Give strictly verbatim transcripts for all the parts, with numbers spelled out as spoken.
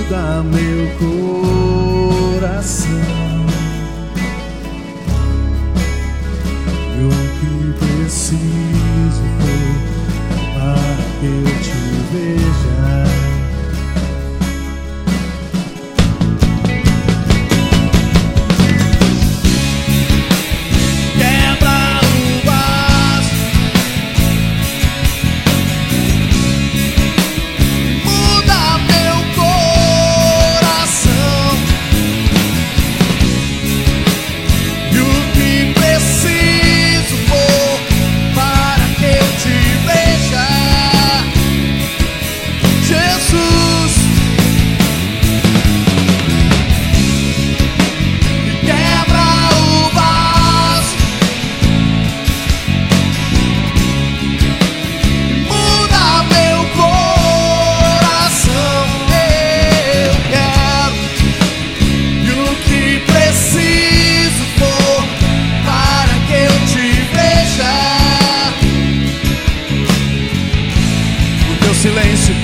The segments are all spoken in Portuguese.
muda meu coração. E o que preciso for para que eu te veja. Silêncio,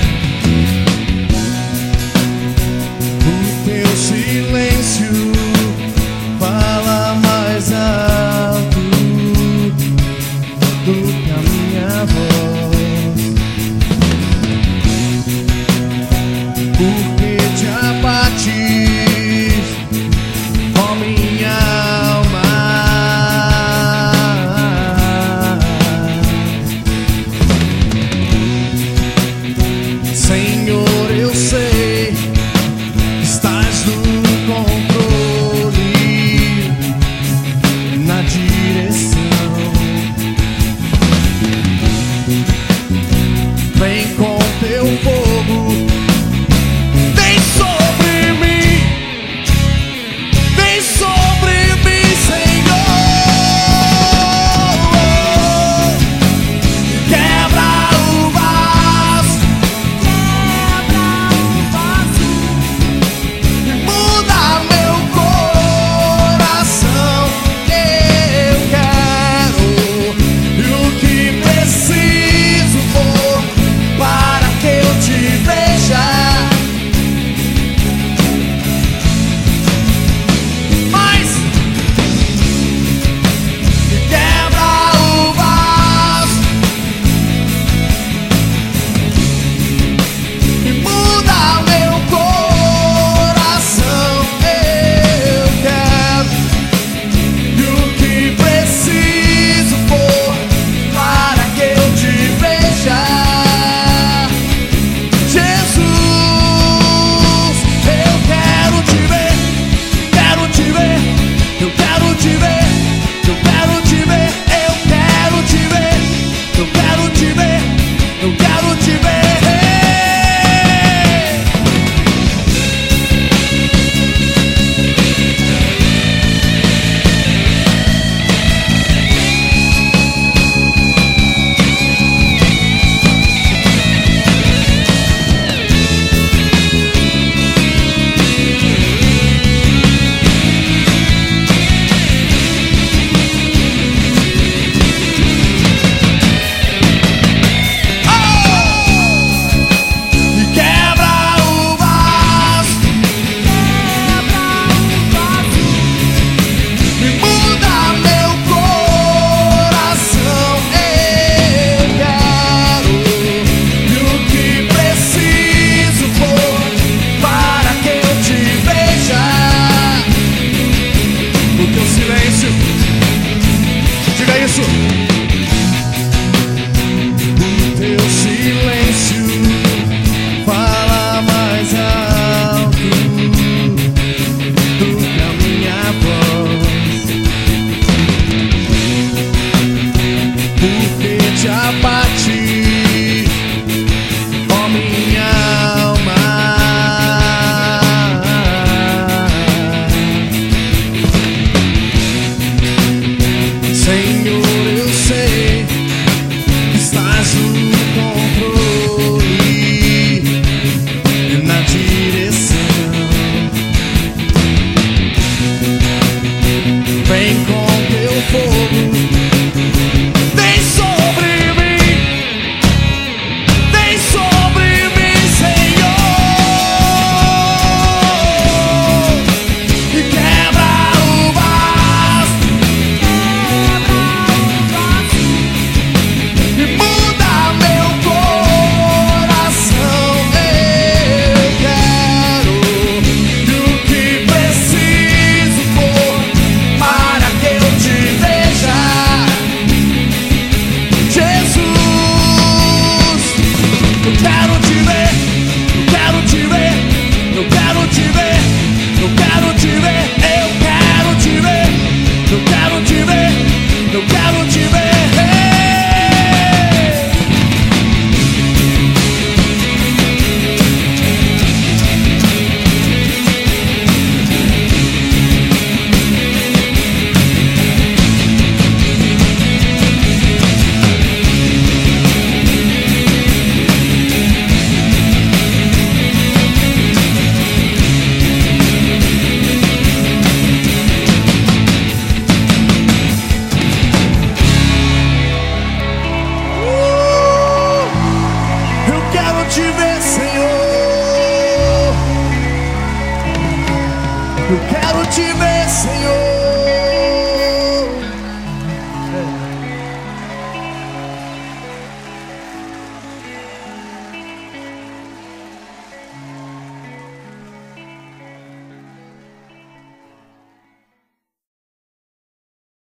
o teu silêncio fala mais alto do que a minha voz, porque te abates, ó minha alma. Senhor, eu sei, estás no controle, na direção. Vem com teu fogo, vem sobre mim, vem sobre mim, Senhor. Quebra o vaso, muda meu coração. Eu quero, e o que preciso for para que eu te veja. Mas quebra o vaso e muda meu coração. Eu quero, e o que preciso for para que eu te veja. Jesus, eu quero te ver, quero te ver, eu quero te ver, eu quero te ver, eu quero te ver, eu quero te ver, eu quero te ver. E quebra o vaso, e muda meu coração. Eu quero, e o que preciso for para que eu te veja. O teu silêncio, diga isso. O teu silêncio fala mais alto do que a minha voz, porque te abate, ó minha alma. Senhor, eu sei, te ver, Senhor. Eu quero te ver.